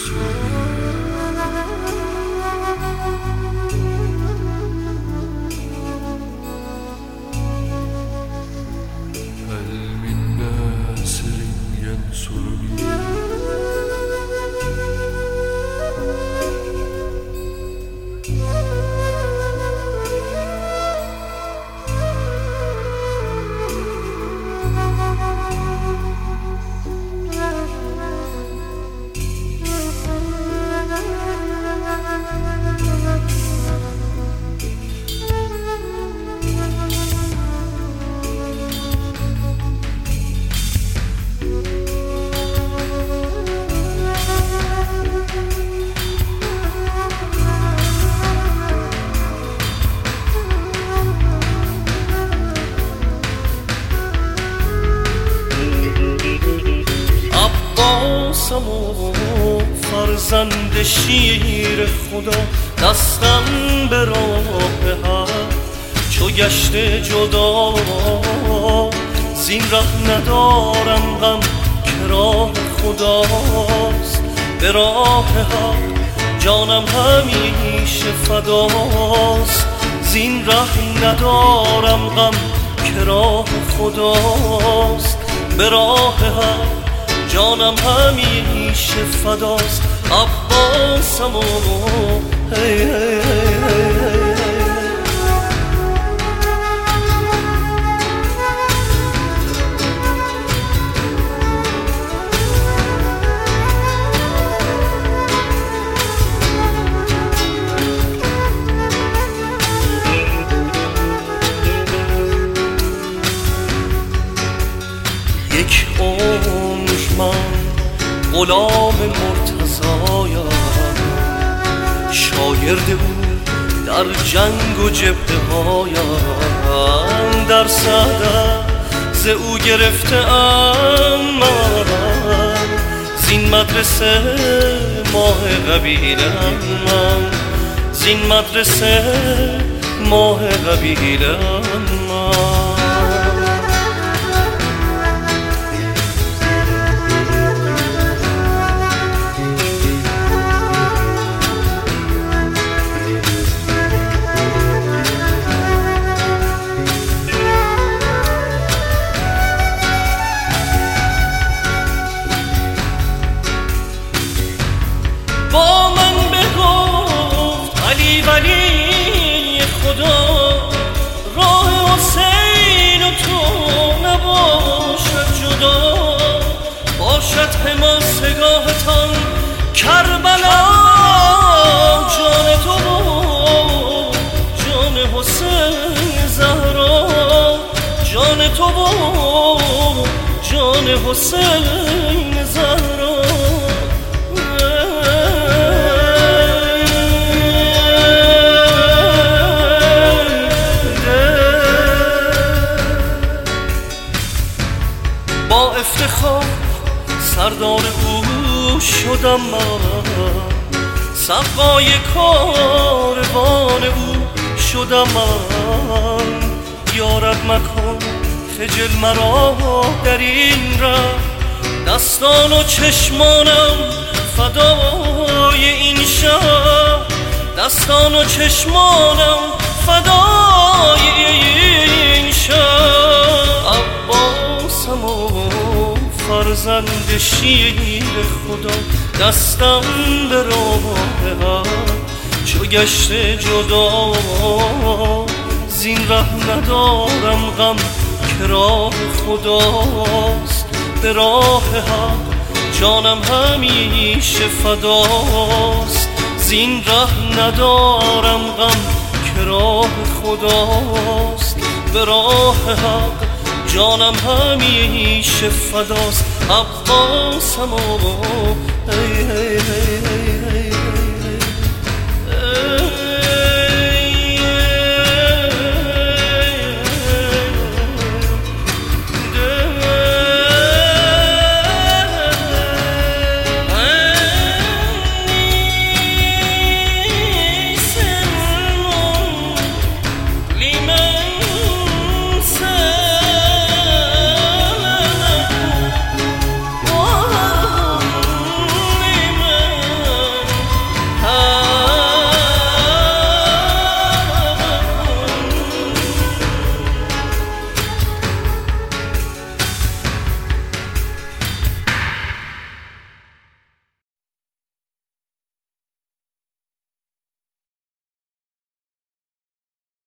فرزند شیر خدا دستم به راه حق چو گشته جدا زین ره ندارم غم که راه خداست به راه حق جانم همیشه فداست زین ره ندارم غم که راه خداست به راه حق جانم همیشه فداست عباسم و هی هی هی هی یک عمر من غلام مرتضایم شاگرد او در جنگ و جبهه هایم در صدر ز او گرفته ام من زین مدرسه ماه قبیلم من زین مدرسه ماه قبیلم من با من بگفت علی ولی خدا راه حسین و تو نباشد جدا باشد حماسگاهتان کربلا جان تو و جان حسین زهرا جان تو و جان حسین زهرا با افتخار سردار او شدم من سقای کاروان او شدم من یارب مکن خجل مرا در این ره دستان و چشمانم فدای این شهر دستان و چشمانم فدای این شهر عباسم و فرزند شیر خدا دستم به راه حق چو گشته جدا زین ره ندارم غم که راه خداست به راه حق جانم همیشه فداست زین ره ندارم غم که راه خداست به راه حق جانم همیشه فداست عباسم و هی هی هی هی